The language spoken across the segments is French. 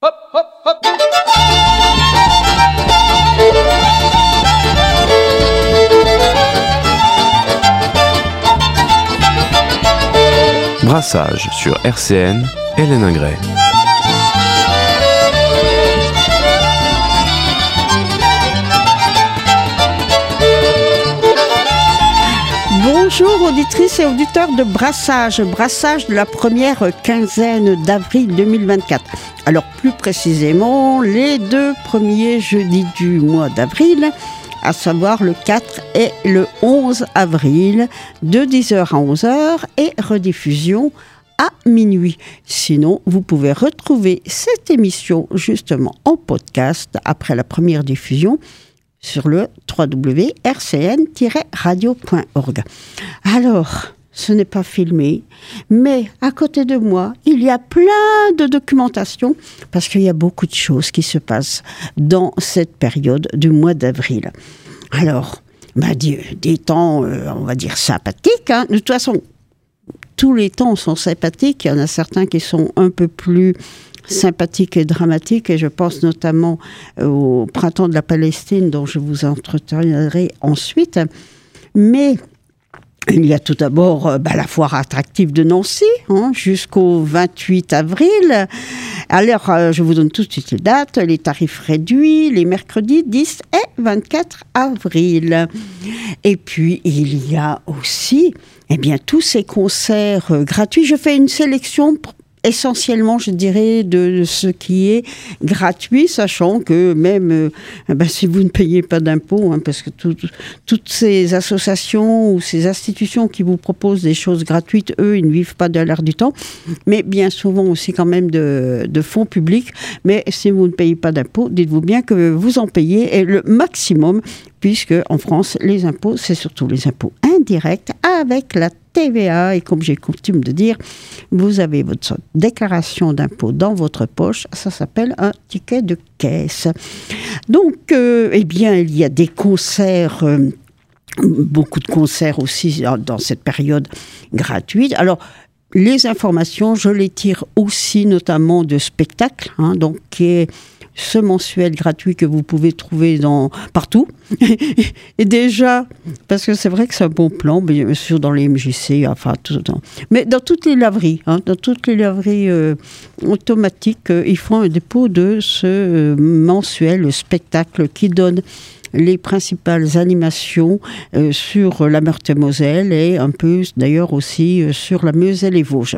Hop, hop, hop. Brassage sur RCN, Hélène Ingray. Bonjour auditrices et auditeurs de Brassage de la première quinzaine d'avril 2024. Alors plus précisément, les 2 premiers jeudis du mois d'avril, à savoir le 4 et le 11 avril, de 10h à 11h et rediffusion à minuit. Sinon, vous pouvez retrouver cette émission justement en podcast après la première diffusion sur le www.rcn-radio.org. Alors, ce n'est pas filmé, mais à côté de moi, il y a plein de documentation parce qu'il y a beaucoup de choses qui se passent dans cette période du mois d'avril. Alors, des temps, on va dire sympathiques, hein. De toute façon, tous les temps sont sympathiques. Il y en a certains qui sont un peu plus sympathiques et dramatiques, et je pense notamment au printemps de la Palestine, dont je vous entretiendrai ensuite. Mais il y a tout d'abord la foire attractive de Nancy, jusqu'au 28 avril. Alors, je vous donne tout de suite les dates, les tarifs réduits, les mercredis 10 et 24 avril. Et puis, il y a aussi tous ces concerts gratuits. Je fais une sélection essentiellement, je dirais, de ce qui est gratuit, sachant que même si vous ne payez pas d'impôts, parce que toutes ces associations ou ces institutions qui vous proposent des choses gratuites, eux, ils ne vivent pas de l'air du temps, mais bien souvent aussi quand même de fonds publics. Mais si vous ne payez pas d'impôts, dites-vous bien que vous en payez et le maximum, puisque en France, les impôts, c'est surtout les impôts indirects avec la TVA, et comme j'ai coutume de dire, vous avez votre déclaration d'impôt dans votre poche, ça s'appelle un ticket de caisse. Donc, il y a des concerts, beaucoup de concerts aussi dans cette période gratuite. Alors, les informations, je les tire aussi notamment de spectacles, donc qui est ce mensuel gratuit que vous pouvez trouver partout. Et déjà, parce que c'est vrai que c'est un bon plan, bien sûr dans les MJC, mais dans toutes les laveries, automatiques, ils font un dépôt de ce mensuel spectacle qui donne les principales animations sur la Meurthe-et-Moselle et un peu d'ailleurs aussi sur la Meuse et les Vosges.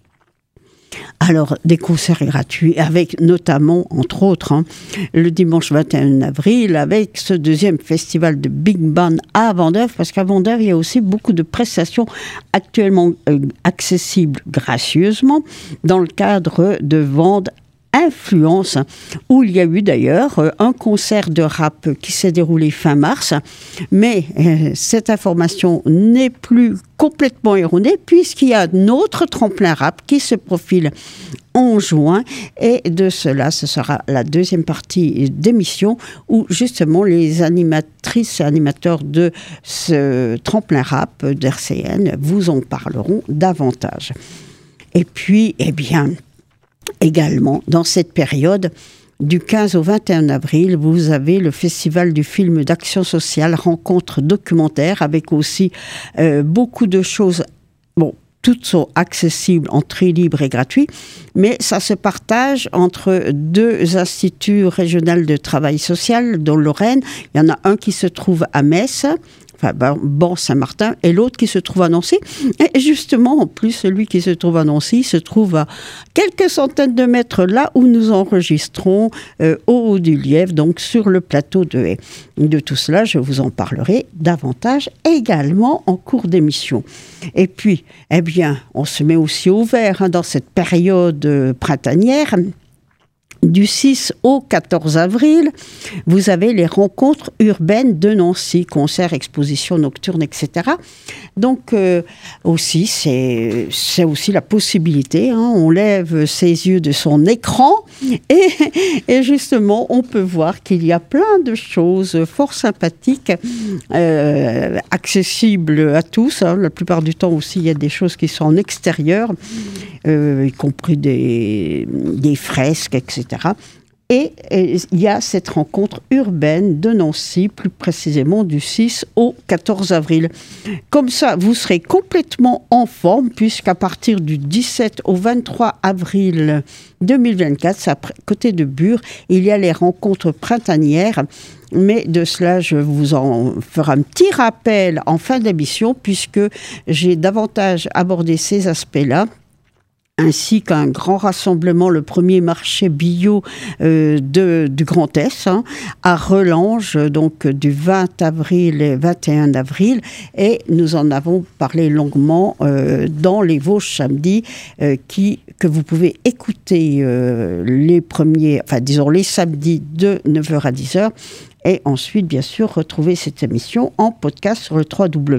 Alors, des concerts gratuits avec notamment, entre autres, le dimanche 21 avril, avec ce 2e festival de Big Band à Vendeuvre, parce qu'à Vendeuvre, il y a aussi beaucoup de prestations actuellement accessibles gracieusement dans le cadre de Vende Influence, où il y a eu d'ailleurs un concert de rap qui s'est déroulé fin mars, mais cette information n'est plus complètement erronée puisqu'il y a notre tremplin rap qui se profile en juin, et de cela, ce sera la 2e partie d'émission où justement les animatrices et animateurs de ce tremplin rap d'RCN vous en parleront davantage. Et puis, également, dans cette période, du 15 au 21 avril, vous avez le Festival du film d'action sociale, rencontre documentaire, avec aussi beaucoup de choses. Toutes sont accessibles en très libre et gratuit, mais ça se partage entre 2 instituts régionaux de travail social dans Lorraine. Il y en a un qui se trouve à Metz, Saint-Martin, et l'autre qui se trouve à Nancy. Et justement, en plus, celui qui se trouve à Nancy se trouve à quelques centaines de mètres là où nous enregistrons au Haut du Lièvre, donc sur le plateau de Haye. De tout cela, je vous en parlerai davantage également en cours d'émission. Et puis, on se met aussi au vert dans cette période printanière. Du 6 au 14 avril, vous avez les rencontres urbaines de Nancy, concerts, expositions nocturnes, etc. Donc, aussi, c'est aussi la possibilité, on lève ses yeux de son écran et justement, on peut voir qu'il y a plein de choses fort sympathiques, accessibles à tous. La plupart du temps aussi, il y a des choses qui sont en extérieur, y compris des fresques, etc. etc. Et il y a cette rencontre urbaine de Nancy, plus précisément du 6 au 14 avril. Comme ça, vous serez complètement en forme, puisqu'à partir du 17 au 23 avril 2024, c'est à côté de Bure, il y a les rencontres printanières. Mais de cela, je vous en ferai un petit rappel en fin d'émission, puisque j'ai davantage abordé ces aspects-là, ainsi qu'un grand rassemblement, le premier marché bio du Grand Est, à Relanges, donc du 20 avril et 21 avril. Et nous en avons parlé longuement dans les Vosges samedi, que vous pouvez écouter les samedis de 9h à 10h. Et ensuite, bien sûr, retrouver cette émission en podcast sur le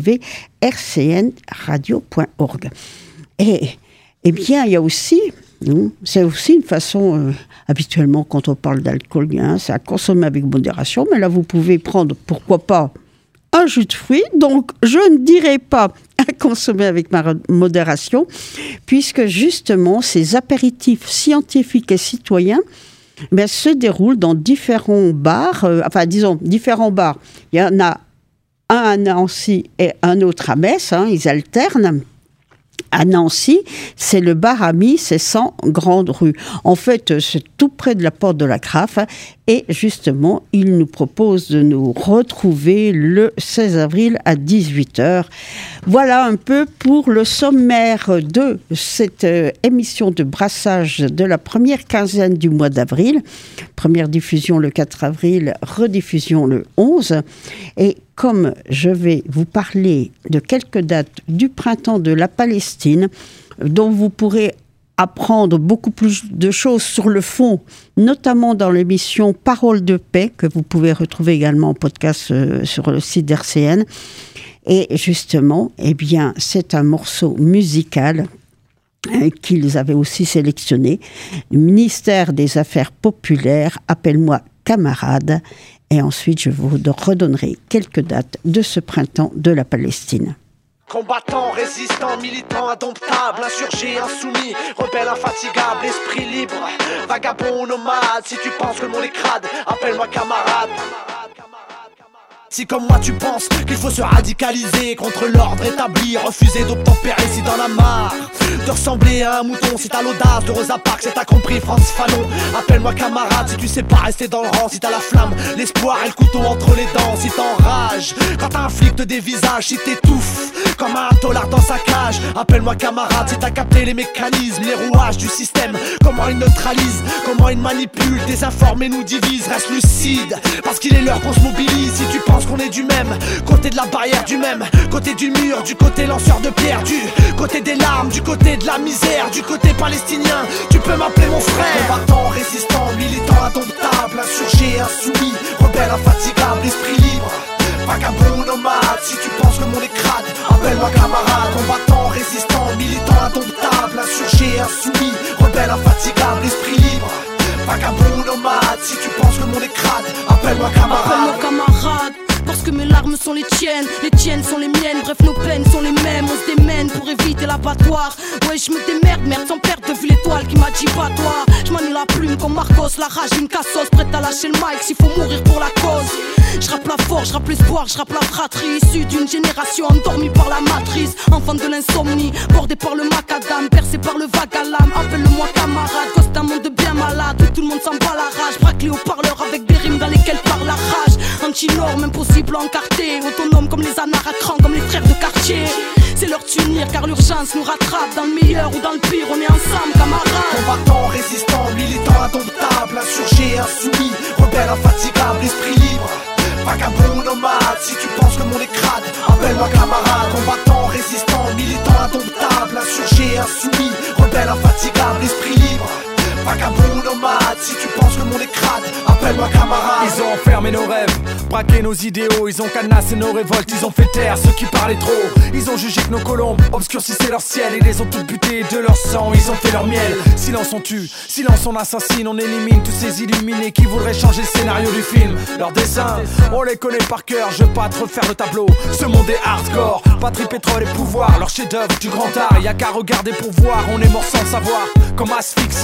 www.rcnradio.org. Eh bien, il y a aussi, c'est aussi une façon, habituellement, quand on parle d'alcool, c'est à consommer avec modération, mais là, vous pouvez prendre, pourquoi pas, un jus de fruits. Donc, je ne dirais pas à consommer avec modération, puisque justement, ces apéritifs scientifiques et citoyens se déroulent dans différents bars, différents bars. Il y en a un à Nancy et un autre à Metz, ils alternent. À Nancy, c'est le bar Ami, c'est 100 Grande Rue. En fait, c'est tout près de la porte de la Graffe. Et justement, il nous propose de nous retrouver le 16 avril à 18h. Voilà un peu pour le sommaire de cette émission de brassage de la première quinzaine du mois d'avril. Première diffusion le 4 avril, rediffusion le 11. Et comme je vais vous parler de quelques dates du printemps de la Palestine, dont vous pourrez apprendre beaucoup plus de choses sur le fond, notamment dans l'émission Parole de paix, que vous pouvez retrouver également en podcast sur le site d'RCN. Et justement, c'est un morceau musical qu'ils avaient aussi sélectionné, le ministère des Affaires populaires, Appelle-moi camarade. Et ensuite, je vous redonnerai quelques dates de ce printemps de la Palestine. Combattant, résistant, militant, indomptable, insurgé, insoumis, rebelle, infatigable, esprit libre, vagabond ou nomade. Si tu penses que le monde est crade, appelle-moi camarade. Si comme moi tu penses qu'il faut se radicaliser contre l'ordre établi, refuser d'obtempérer si t'en as marre de ressembler à un mouton, si t'as l'audace de Rosa Parks, si t'as compris Frantz Fanon, appelle-moi camarade. Si tu sais pas rester dans le rang, si t'as la flamme, l'espoir et le couteau entre les dents, si t'enrages quand t'as un flic te dévisage, si t'étouffes comme un tolard dans sa cage, appelle-moi camarade. Si t'as capté les mécanismes, les rouages du système, comment il neutralise, comment il manipule, désinforme et nous divise, reste lucide parce qu'il est l'heure qu'on se mobilise. Si tu penses qu'on est du même côté de la barrière, du même côté du mur, du côté lanceur de pierre, du côté des larmes, du côté de la misère, du côté palestinien, tu peux m'appeler mon frère. Combattant, résistant, militant, indomptable, insurgé, insoumis, rebelle, infatigable, esprit libre, vagabond, nomade. Si tu penses que le monde est crade, appelle-moi camarade. Combattant, résistant, militant, indomptable, insurgé, insoumis, rebelle, infatigable, esprit libre, vagabond, nomade. Si tu penses que le monde est crade, appelle-moi camarade. Appelle-moi camarade. Parce que mes larmes sont les tiennes sont les miennes. Bref, nos peines sont les mêmes, on se démène pour éviter l'abattoir. Ouais, je me démerde, merde, sans perdre de vue l'étoile qui m'a dit pas toi. Je manie la plume comme Marcos, la rage une cassos, prête à lâcher le mic s'il faut mourir pour la cause. Je rappe la force, je rappe l'espoir, je rappe la fratrie, issue d'une génération endormie par la matrice, enfant de l'insomnie, bordé par le macadam, percé par le vague à l'âme. Appelle-moi camarade, cause d'un monde bien malade où tout le monde s'en bat la rage, braqué au parleur avec des rimes dans lesquelles parle la rage. Anti-norme, impossible encarté, autonome comme les anards à cran, comme les frères de quartier. C'est l'heure de s'unir car l'urgence nous rattrape. Dans le meilleur ou dans le pire, on est ensemble camarades. Combattant, résistant, militant, indomptable, insurgé, insoumis, rebelle, infatigable, esprit libre, vagabond, nomade. Si tu penses que le monde est crade, appelle-moi camarade. Combattant, résistant, militant, indomptable, insurgé, insoumis, rebelle, infatigable, esprit libre, vagabond, nomade. Si tu penses que le monde est crade, appelle-moi camarade. Ils ont enfermé nos rêves, braqué nos idéaux, ils ont cadenassé nos révoltes, ils ont fait taire ceux qui parlaient trop. Ils ont jugé que nos colombes obscurcissaient leur ciel, ils les ont toutes butées de leur sang, ils ont fait leur miel. Silence on tue, silence on assassine, on élimine tous ces illuminés qui voudraient changer le scénario du film. Leurs dessins, on les connaît par cœur, je veux pas te refaire le tableau. Ce monde est hardcore, patrie, pétrole et pouvoir, leur chef-d'œuvre du grand art, y'a qu'à regarder pour voir, on est mort sans savoir. Comme asphyxié,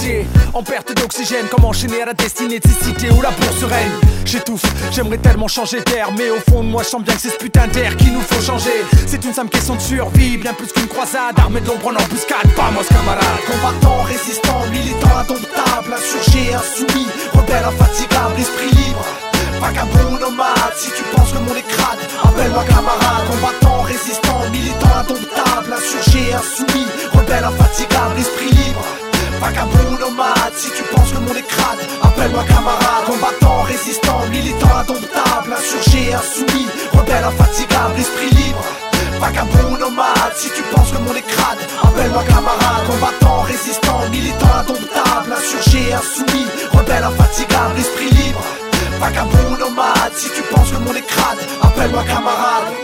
en perte d'oxygène. Comme enchaîner à la destinée de ces cités où la bourse règne. J'étouffe, j'aimerais tellement changer d'air, mais au fond de moi je sens bien que c'est ce putain d'air qu'il nous faut changer. C'est une simple question de survie, bien plus qu'une croisade. Armée de l'ombre en embuscade, vamos camarade. Combattant, résistant, militant, indomptable, insurgé, insoumis, rebelle, infatigable, esprit libre. Vagabond, nomade, si tu penses que mon est crade, appelle-moi camarade. Combattant, résistant, militant, indomptable, insurgé, insoumis, rebelle, infatigable, esprit libre. Vagabond, nomade, si tu penses que mon est crade, appelle-moi camarade. Combattant, résistant, militant, indomptable, insurgé, insoumis, rebelle, infatigable, esprit libre. Vagabond, nomade, si tu penses que mon est crade, appelle-moi camarade. Combattant, résistant, militant, indomptable, insurgé, insoumis, rebelle, infatigable, esprit libre. Vagabond, nomade, si tu penses que mon est crade, appelle-moi camarade.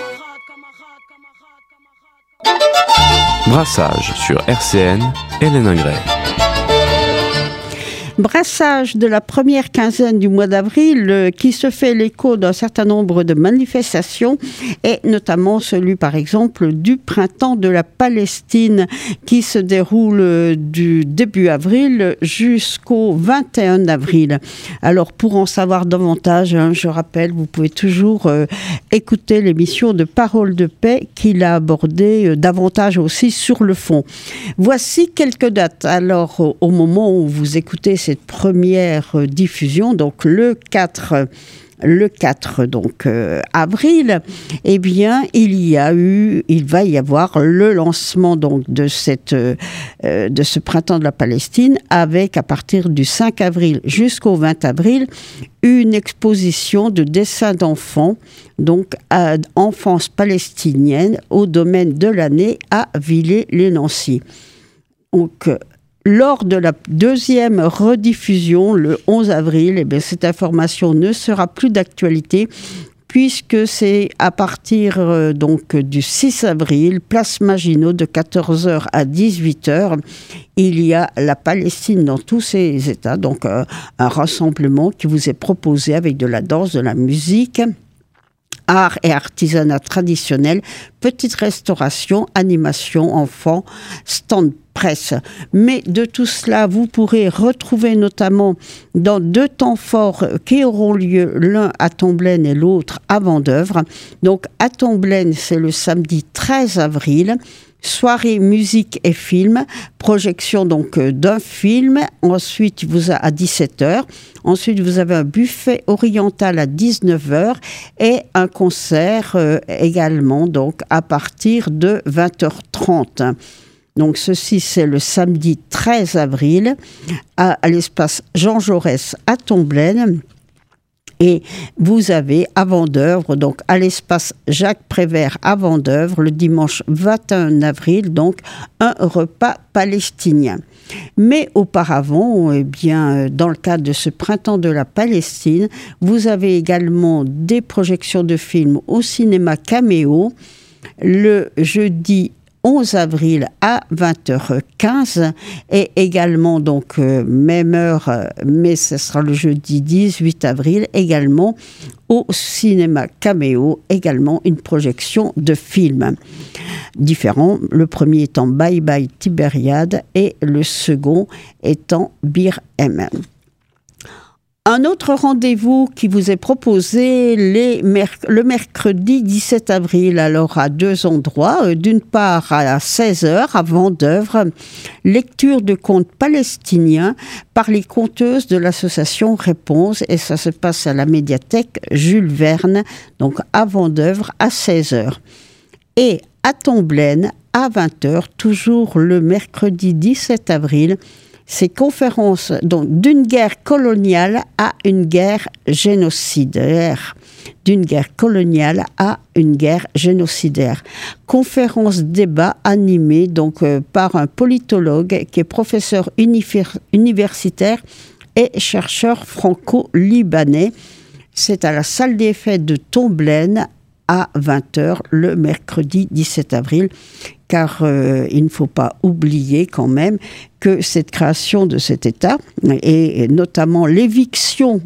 Brassage sur RCN, Hélène Ingray. Brassage de la première quinzaine du mois d'avril qui se fait l'écho d'un certain nombre de manifestations et notamment celui par exemple du printemps de la Palestine qui se déroule du début avril jusqu'au 21 avril. Alors pour en savoir davantage, je rappelle, vous pouvez toujours écouter l'émission de Parole de paix qui l'a abordé davantage aussi sur le fond. Voici quelques dates. Alors au moment où vous écoutez cette première diffusion, donc le 4 avril, eh bien, il va y avoir le lancement donc de ce printemps de la Palestine avec, à partir du 5 avril jusqu'au 20 avril, une exposition de dessins d'enfants, donc à enfance palestinienne, au domaine de l'année à Villers-les-Nancy. Donc, lors de la deuxième rediffusion, le 11 avril, eh bien, cette information ne sera plus d'actualité puisque c'est à partir donc du 6 avril, place Maginot, de 14h à 18h. Il y a la Palestine dans tous ses états, donc un rassemblement qui vous est proposé avec de la danse, de la musique, art et artisanat traditionnel, petite restauration, animation, enfants, stand presse. Mais de tout cela, vous pourrez retrouver notamment dans 2 temps forts qui auront lieu, l'un à Tomblaine et l'autre à Vendeuvre. Donc à Tomblaine, c'est le samedi 13 avril. Soirée musique et film, projection donc d'un film, ensuite vous à 17h, ensuite vous avez un buffet oriental à 19h et un concert également donc à partir de 20h30. Donc ceci c'est le samedi 13 avril à l'espace Jean Jaurès à Tomblaine. Et vous avez à Vendeuvre, donc à l'espace Jacques Prévert à Vendeuvre, le dimanche 21 avril, donc un repas palestinien. Mais auparavant, eh bien, dans le cadre de ce printemps de la Palestine, vous avez également des projections de films au cinéma Caméo, le jeudi 11 avril à 20h15 et également donc même heure, mais ce sera le jeudi 18 avril également au cinéma Caméo, également une projection de films différents, le premier étant Bye Bye Tibériade et le second étant Bir M. Un autre rendez-vous qui vous est proposé le mercredi 17 avril, alors à 2 endroits. D'une part à 16h à Vendeuvre, lecture de contes palestiniens par les conteuses de l'association Réponse, et ça se passe à la médiathèque Jules Verne, donc à Vendeuvre à 16h. Et à Tomblaine à 20h, toujours le mercredi 17 avril, ces conférences donc d'une guerre coloniale à une guerre génocidaire. D'une guerre coloniale à une guerre génocidaire. Conférence débat animée donc par un politologue qui est professeur universitaire et chercheur franco-libanais. C'est à la salle des fêtes de Tomblaine à 20h le mercredi 17 avril. Car il ne faut pas oublier quand même que cette création de cet État, et notamment l'éviction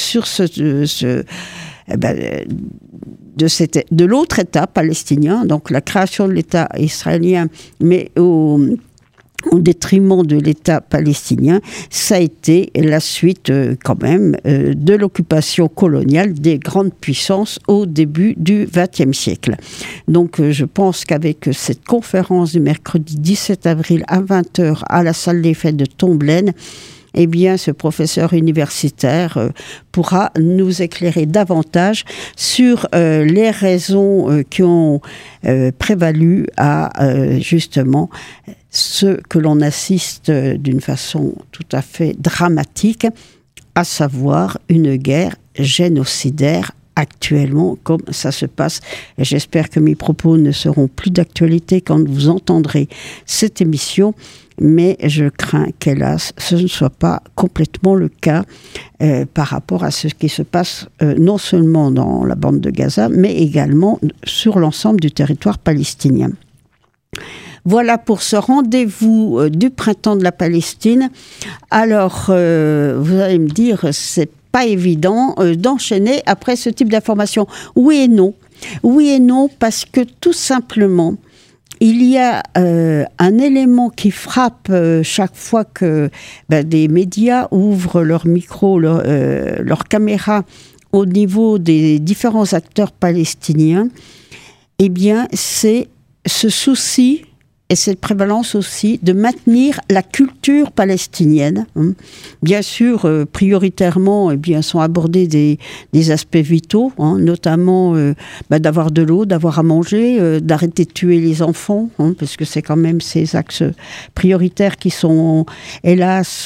de l'autre État palestinien, donc la création de l'État israélien, mais au détriment de l'État palestinien, ça a été la suite quand même de l'occupation coloniale des grandes puissances au début du XXe siècle. Donc je pense qu'avec cette conférence du mercredi 17 avril à 20h à la salle des fêtes de Tomblaine, eh bien, ce professeur universitaire pourra nous éclairer davantage sur les raisons qui ont prévalu à justement ce que l'on assiste d'une façon tout à fait dramatique, à savoir une guerre génocidaire actuellement, comme ça se passe. Et j'espère que mes propos ne seront plus d'actualité quand vous entendrez cette émission, mais je crains qu'hélas, ce ne soit pas complètement le cas par rapport à ce qui se passe non seulement dans la bande de Gaza, mais également sur l'ensemble du territoire palestinien. Voilà pour ce rendez-vous du printemps de la Palestine. Alors, vous allez me dire, c'est pas évident d'enchaîner après ce type d'information. Oui et non. Oui et non, parce que tout simplement, il y a un élément qui frappe chaque fois que des médias ouvrent leur micro, leur caméra au niveau des différents acteurs palestiniens. Eh bien, c'est ce souci et cette prévalence aussi de maintenir la culture palestinienne. Bien sûr, prioritairement, eh bien, sont abordés des aspects vitaux, notamment d'avoir de l'eau, d'avoir à manger, d'arrêter de tuer les enfants, parce que c'est quand même ces axes prioritaires qui sont, hélas,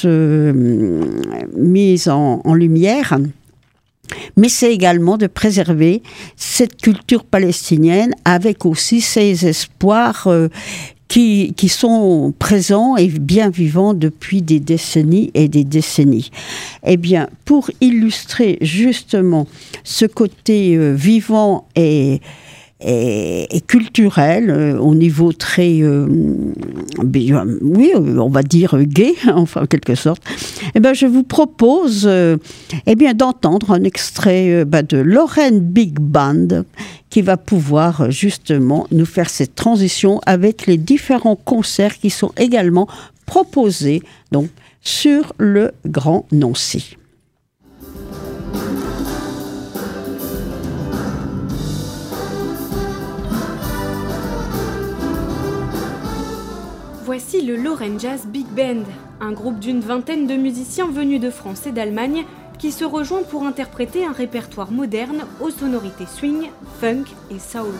mis en lumière. Mais c'est également de préserver cette culture palestinienne avec aussi ces espoirs qui sont présents et bien vivants depuis des décennies et des décennies. Eh bien, pour illustrer justement ce côté vivant et culturel au niveau très, oui, on va dire gay, enfin en quelque sorte, eh bien, je vous propose d'entendre un extrait de Lorraine Big Band qui va pouvoir justement nous faire cette transition avec les différents concerts qui sont également proposés donc, sur le Grand Nancy. Voici le Lorraine Jazz Big Band, un groupe d'une vingtaine de musiciens venus de France et d'Allemagne qui se rejoint pour interpréter un répertoire moderne aux sonorités swing, funk et soul.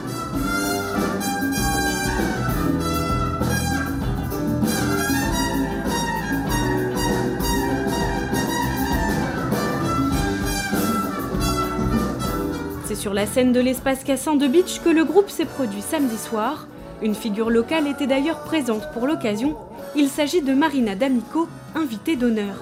C'est sur la scène de l'espace Cassin de Beach que le groupe s'est produit samedi soir. Une figure locale était d'ailleurs présente pour l'occasion. Il s'agit de Marina D'Amico, invitée d'honneur.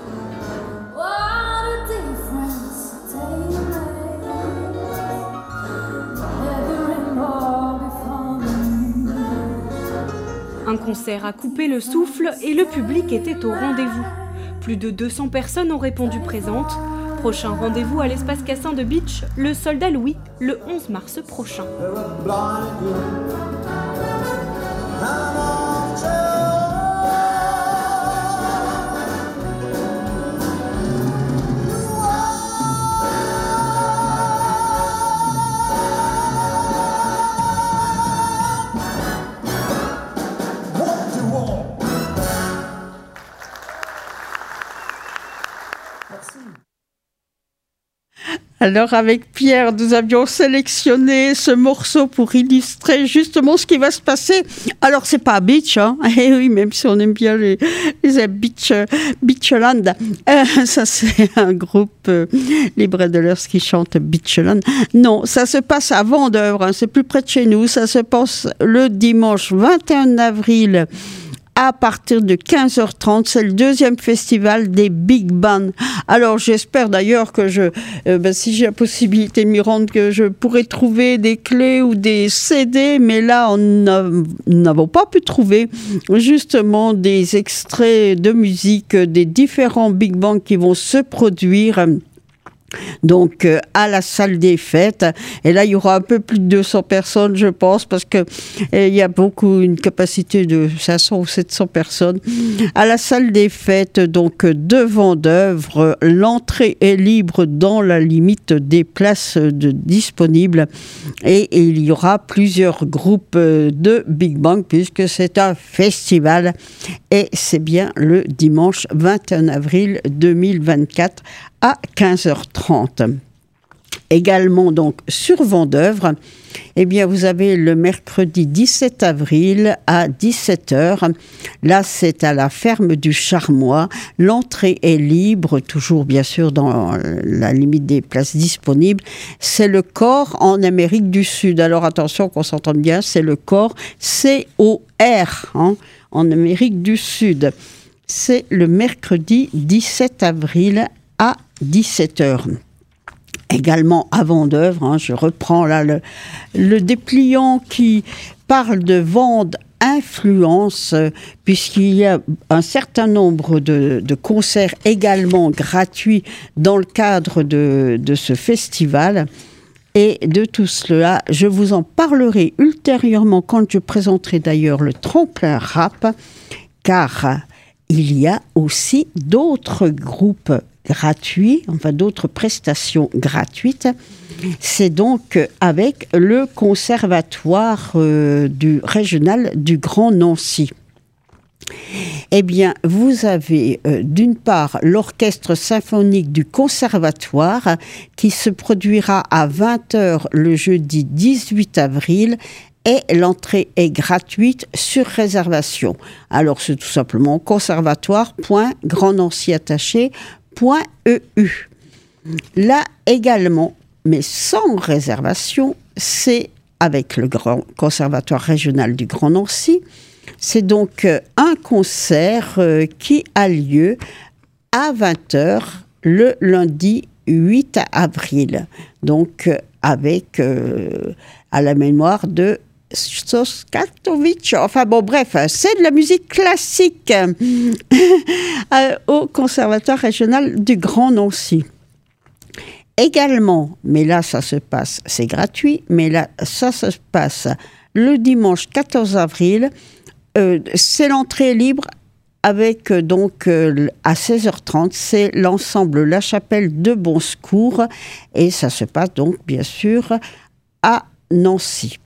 Un concert a coupé le souffle et le public était au rendez-vous. Plus de 200 personnes ont répondu présentes. Prochain rendez-vous à l'espace Cassin de Beach, le Soldat Louis, le 11 mars prochain. Alors avec Pierre, nous avions sélectionné ce morceau pour illustrer justement ce qui va se passer. Alors c'est pas Beach, eh oui, même si on aime bien les Beachland. Ça c'est un groupe, les Bradlers qui chantent Beachland. Non, ça se passe à Vendeuvre, c'est plus près de chez nous. Ça se passe le dimanche 21 avril. À partir de 15h30, c'est le deuxième festival des Big Bands. Alors j'espère d'ailleurs que si j'ai la possibilité de m'y rendre, que je pourrai trouver des clés ou des CD, mais là nous n'avons pas pu trouver justement des extraits de musique des différents Big Bands qui vont se produire Donc à la salle des fêtes, et là il y aura un peu plus de 200 personnes je pense, parce que il y a une capacité de 500 ou 700 personnes. À la salle des fêtes, donc de Vendeuvre, l'entrée est libre dans la limite des places disponibles, et il y aura plusieurs groupes de Big Bang puisque c'est un festival, et c'est bien le dimanche 21 avril 2024 à 15h30. Également donc sur Vendeuvre, eh bien vous avez le mercredi 17 avril à 17h. Là c'est à la ferme du Charmois. L'entrée est libre, toujours bien sûr dans la limite des places disponibles. C'est le COR en Amérique du Sud. Alors attention qu'on s'entende bien, c'est le COR C-O-R en Amérique du Sud. C'est le mercredi 17 avril à 17h. Également à Vendeuvre, je reprends là le dépliant qui parle de vente influence, puisqu'il y a un certain nombre de concerts également gratuits dans le cadre de ce festival. Et de tout cela, je vous en parlerai ultérieurement quand je présenterai d'ailleurs le tremplin rap, car il y a aussi d'autres groupes gratuits, enfin d'autres prestations gratuites. C'est donc avec le conservatoire du régional du Grand Nancy. Eh bien, vous avez d'une part l'orchestre symphonique du conservatoire qui se produira à 20h le jeudi 18 avril, et l'entrée est gratuite sur réservation. Alors c'est tout simplement conservatoire.grandnancyattaché.eu. Là également, mais sans réservation, c'est avec le Grand Conservatoire régional du Grand Nancy. C'est donc un concert qui a lieu à 20h le lundi 8 avril. Donc avec à la mémoire de Shostakovich. Enfin bon, bref, c'est de la musique classique au Conservatoire régional du Grand Nancy. Également, mais là ça se passe, c'est gratuit, mais là ça se passe le dimanche 14 avril, c'est l'entrée libre avec donc à 16h30, c'est l'ensemble La Chapelle de Bon Secours, et ça se passe donc bien sûr à Nancy.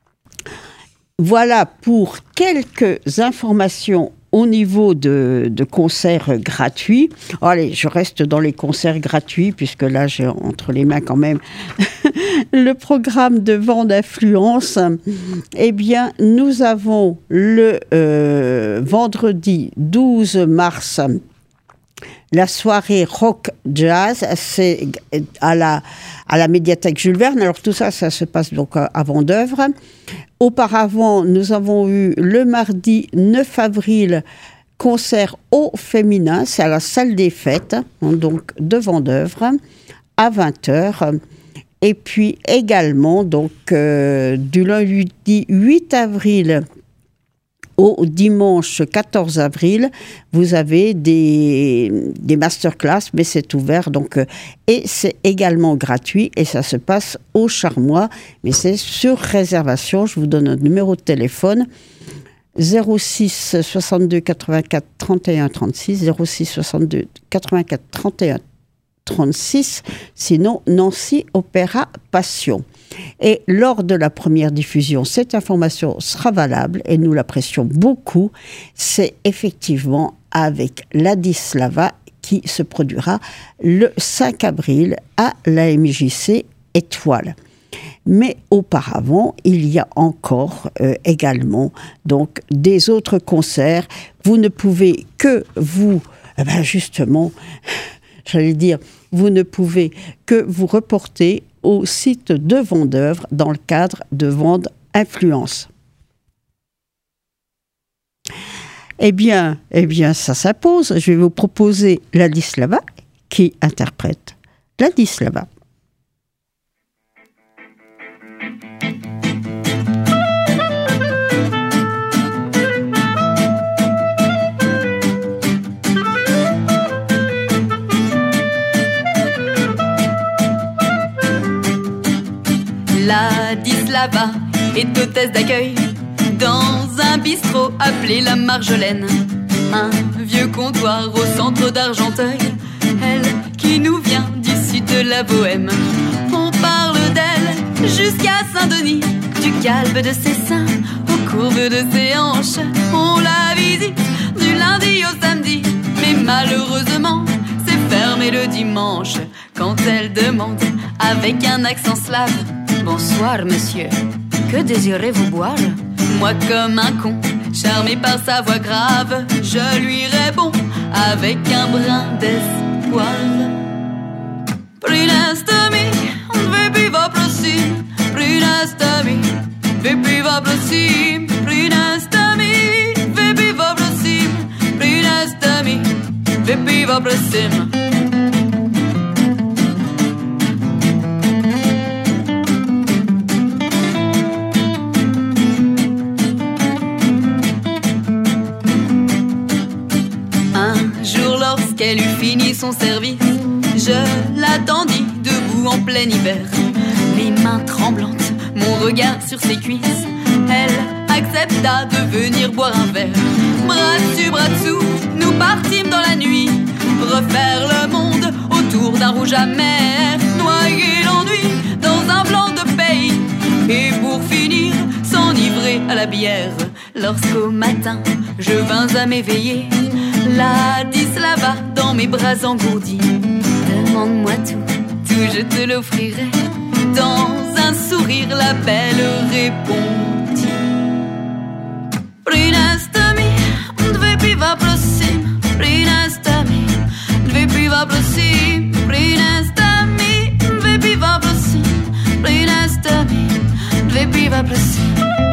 Voilà pour quelques informations au niveau de concerts gratuits. Oh, allez, je reste dans les concerts gratuits, puisque là, j'ai entre les mains quand même le programme de vent d'influence. Eh bien, nous avons le vendredi 12 mars, la soirée rock jazz, c'est à la médiathèque Jules Verne. Alors tout ça, ça se passe donc à Vendeuvre. Auparavant, nous avons eu le mardi 9 avril, concert au féminin, c'est à la salle des fêtes, donc de Vendeuvre, à 20h. Et puis également, donc du lundi 8 avril au dimanche 14 avril, vous avez des masterclass, mais c'est ouvert, donc, et c'est également gratuit, et ça se passe au Charmois, mais c'est sur réservation. Je vous donne un numéro de téléphone, 06 62 84 31 36, 06 62 84 31 36, sinon Nancy Opéra Passion. Et lors de la première diffusion, cette information sera valable et nous l'apprécions beaucoup. C'est effectivement avec Ladislava qui se produira le 5 avril à la MJC Étoile. Mais auparavant, il y a encore également donc des autres concerts. Vous ne pouvez que justement, j'allais dire, vous ne pouvez que vous reporter au site de Vendeuvre dans le cadre de Vente Influence. Eh bien, ça s'impose. Je vais vous proposer Ladislava qui interprète Ladislava. Ladislava est hôtesse d'accueil dans un bistrot appelé la Marjolaine. Un vieux comptoir au centre d'Argenteuil, elle qui nous vient du sud de la Bohème. On parle d'elle jusqu'à Saint-Denis, du calme de ses seins aux courbes de ses hanches. On la visite du lundi au samedi, mais malheureusement c'est fermé le dimanche. Quand elle demande avec un accent slave: bonsoir monsieur, que désirez-vous boire? Moi comme un con, charmé par sa voix grave, je lui réponds avec un brin d'espoir. Принести выпей просим, принести выпей просим, принести выпей просим, принести выпей просим. Lorsqu'elle eut fini son service, je l'attendis debout en plein hiver, les mains tremblantes, mon regard sur ses cuisses. Elle accepta de venir boire un verre. Bras dessous, nous partîmes dans la nuit, refaire le monde autour d'un rouge amer, noyer l'ennui dans un blanc de pays, et pour finir, s'enivrer à la bière. Lorsqu'au matin, je vins à m'éveiller, Ladislava dans mes bras engourdis. Demande-moi tout, je te l'offrirai. Dans un sourire, la belle répondit: Принести две пива просим, принести две пива просим, принести две пива просим, принести две пива просим.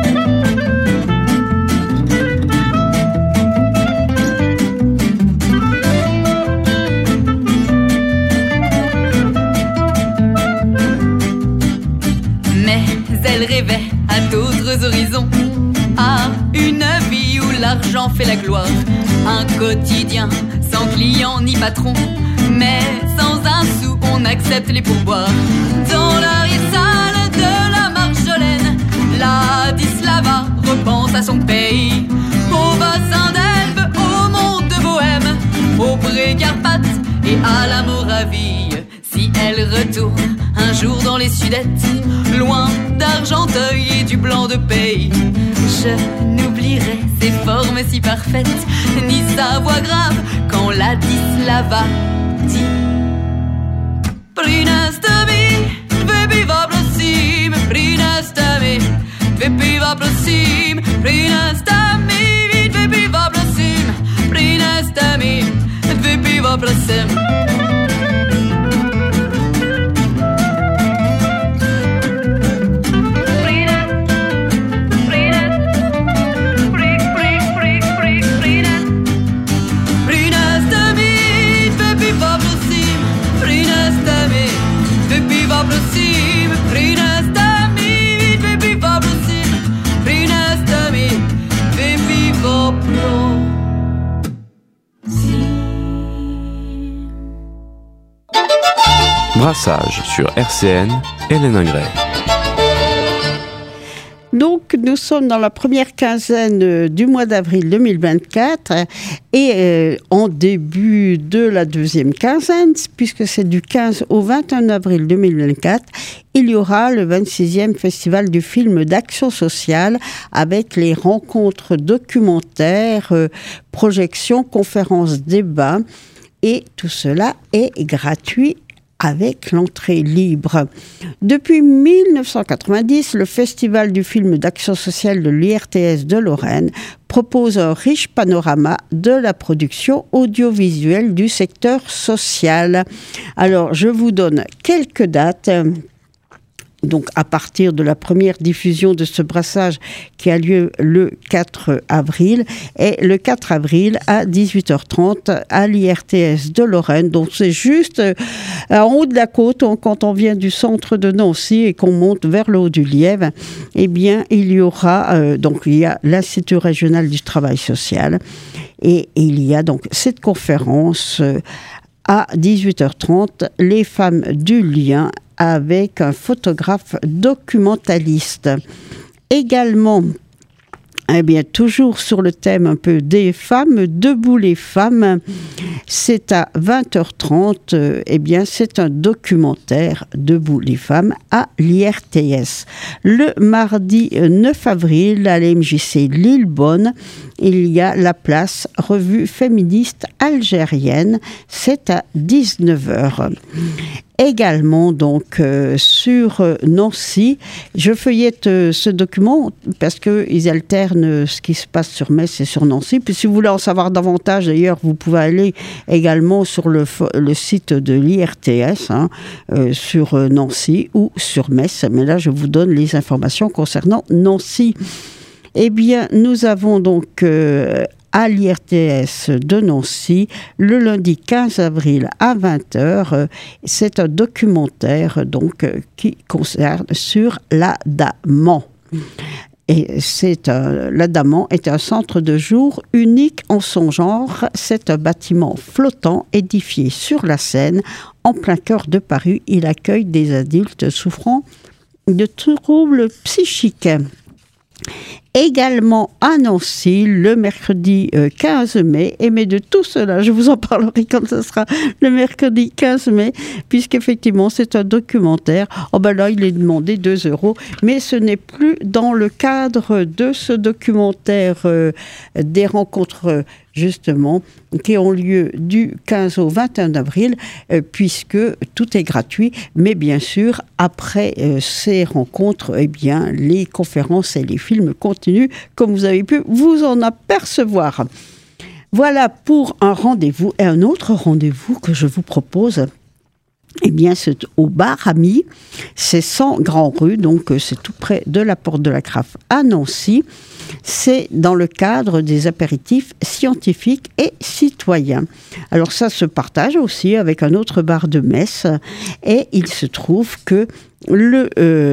Elle rêvait à d'autres horizons, à une vie où l'argent fait la gloire, un quotidien sans client ni patron, mais sans un sou on accepte les pourboires. Dans l'arrière-salle de la Marjolaine, Ladislava repense à son pays, au bassin d'Elbe, au monde de Bohème, au Pré-Carpates et à la Moravie. Si elle retourne un jour dans les Sudètes, loin d'Argenteuil et du blanc de pays, je n'oublierai ses formes si parfaites, ni sa voix grave quand Ladislava dit: Принести две пива просим, принести две пива просим, принести две пива просим, принести две пива просим. Brassage sur RCN, Hélène Ingray. Donc, nous sommes dans la première quinzaine du mois d'avril 2024 et en début de la deuxième quinzaine, puisque c'est du 15 au 21 avril 2024, il y aura le 26e Festival du film d'action sociale avec les rencontres documentaires, projections, conférences, débats, et tout cela est gratuit avec l'entrée libre. Depuis 1990, le Festival du film d'action sociale de l'IRTS de Lorraine propose un riche panorama de la production audiovisuelle du secteur social. Alors, je vous donne quelques dates. Donc, à partir de la première diffusion de ce brassage qui a lieu le 4 avril, et le 4 avril à 18h30 à l'IRTS de Lorraine. Donc, c'est juste en haut de la côte, quand on vient du centre de Nancy et qu'on monte vers le haut du Lièvre, eh bien, il y aura, donc, il y a l'Institut régional du travail social et il y a donc cette conférence à 18h30, les femmes du lien avec un photographe documentaliste. Également, eh bien, toujours sur le thème un peu des femmes, Debout les femmes, c'est à 20h30, eh bien, c'est un documentaire Debout les femmes à l'IRTS. Le mardi 9 avril, à l'MJC Lillebonne, il y a La Place, revue féministe algérienne, c'est à 19h. Également, donc, sur Nancy, je feuillette ce document parce qu'ils alternent ce qui se passe sur Metz et sur Nancy. Puis si vous voulez en savoir davantage, d'ailleurs, vous pouvez aller également sur le site de l'IRTS, sur Nancy ou sur Metz. Mais là, je vous donne les informations concernant Nancy. Eh bien, nous avons donc à l'IRTS de Nancy, le lundi 15 avril à 20h. C'est un documentaire donc, qui concerne sur l'Adaman. Et l'Adaman est un centre de jour unique en son genre. C'est un bâtiment flottant édifié sur la Seine, en plein cœur de Paris. Il accueille des adultes souffrant de troubles psychiques. Également à Nancy, le mercredi 15 mai, mais de tout cela, je vous en parlerai quand ce sera le mercredi 15 mai, puisqu'effectivement c'est un documentaire. Oh ben là, il est demandé 2 €, mais ce n'est plus dans le cadre de ce documentaire des rencontres justement, qui ont lieu du 15 au 21 avril, puisque tout est gratuit. Mais bien sûr, après ces rencontres, eh bien, les conférences et les films continuent, comme vous avez pu vous en apercevoir. Voilà pour un rendez-vous. Et un autre rendez-vous que je vous propose, eh bien, c'est au Bar Ami. C'est 100 Grand Rue, donc c'est tout près de la Porte de la Craffe à Nancy. C'est dans le cadre des apéritifs scientifiques et citoyens. Alors ça se partage aussi avec un autre bar de Metz. Et il se trouve que le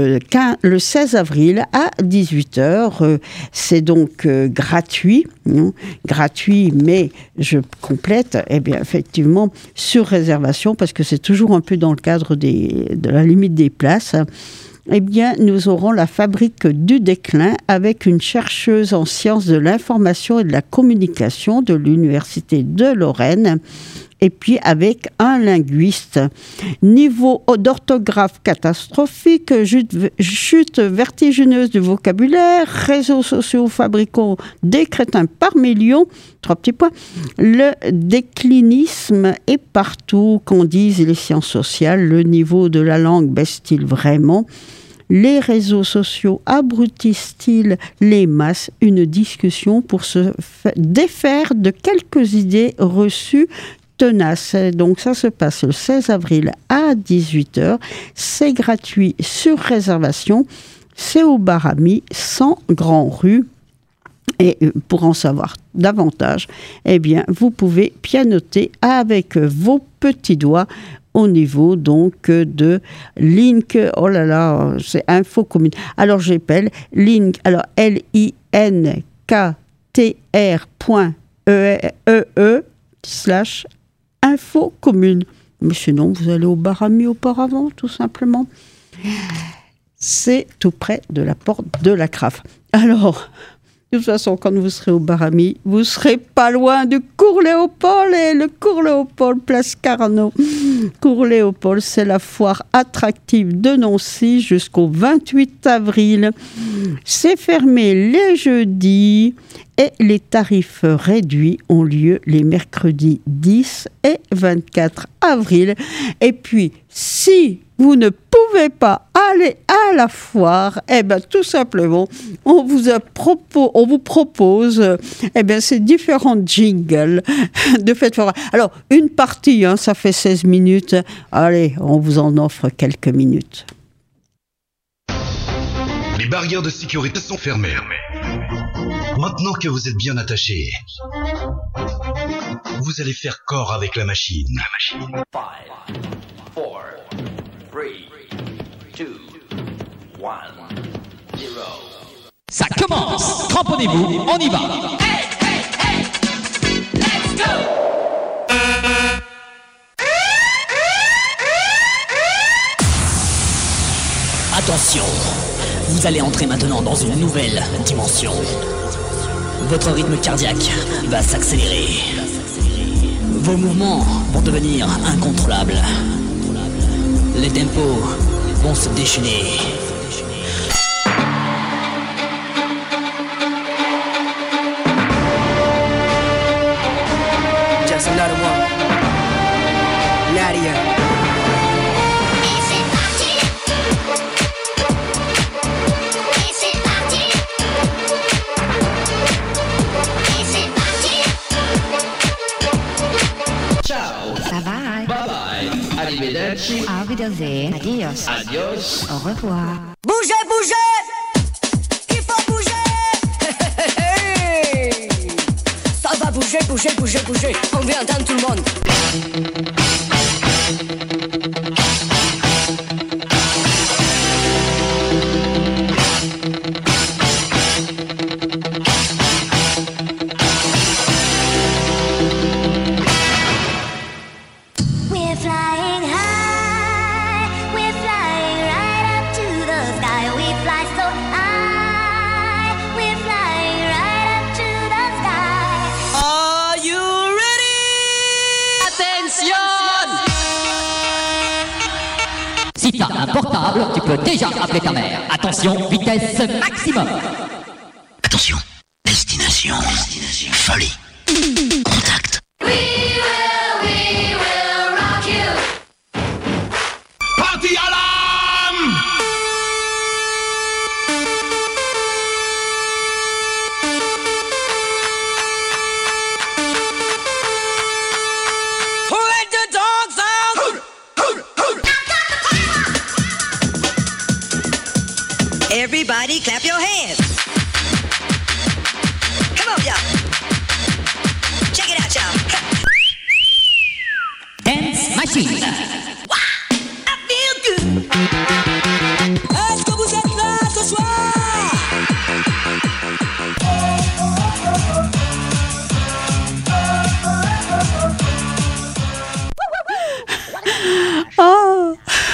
16 avril à 18h, c'est donc gratuit. Gratuit, mais je complète, eh bien, effectivement, sur réservation, parce que c'est toujours un peu dans le cadre de la limite des places. Eh bien, nous aurons la fabrique du déclin avec une chercheuse en sciences de l'information et de la communication de l'Université de Lorraine, et puis avec un linguiste. Niveau d'orthographe catastrophique, chute vertigineuse du vocabulaire, réseaux sociaux fabriquant des crétins par millions, 3 petits points. Le déclinisme est partout, qu'en disent les sciences sociales. Le niveau de la langue baisse-t-il vraiment ? Les réseaux sociaux abrutissent-ils les masses ? Une discussion pour se défaire de quelques idées reçues tenaces. Donc ça se passe le 16 avril à 18h. C'est gratuit sur réservation. C'est au Bar Ami, 100 Grand Rue. Et pour en savoir davantage, eh bien, vous pouvez pianoter avec vos petits doigts au niveau donc de Link, oh là là, c'est Info Commune. Alors j'appelle Link, alors linktr.ee/Info Commune. Mais sinon, vous allez au Bar Ami auparavant, tout simplement. C'est tout près de la Porte de la Craffe. Alors, de toute façon, quand vous serez au Bar Ami, vous serez pas loin du Cours Léopold, et le Cours Léopold, place Carnot. Cours Léopold, c'est la foire attractive de Nancy jusqu'au 28 avril. C'est fermé les jeudis et les tarifs réduits ont lieu les mercredis 10 et 24 avril. Et puis, si vous ne pouvez pas aller à la foire, eh bien, tout simplement, on vous propose eh bien, ces différents jingles de fête foraine. Alors, une partie, ça fait 16 minutes. Allez, on vous en offre quelques minutes. Les barrières de sécurité sont fermées. Maintenant que vous êtes bien attachés, vous allez faire corps avec la machine. 5, 4, 3, 2, 1, 0. Ça commence. Cramponnez-vous, on y va. Hey, hey, hey, let's go. Attention, vous allez entrer maintenant dans une nouvelle dimension. Votre rythme cardiaque va s'accélérer. Vos mouvements vont devenir incontrôlables. Les tempos vont se déchaîner. Just another one. Nadia. Arrivederci. Auf Wiedersehen. Adios. Adios. Au revoir. Bougez, bougez! Il faut bouger! Ça va bouger, bouger, bouger, bouger. On veut entendre tout le monde. Si t'as un portable, tu peux déjà appeler ta mère. Attention, vitesse maximum. Attention, destination. Folie. Contact. We will rock you. Party alarm! Who let the dogs out? Everybody clap your hands. Come on, y'all. Check it out, y'all. Dance machine. I feel good. Est-ce que vous êtes là ce soir? Ah,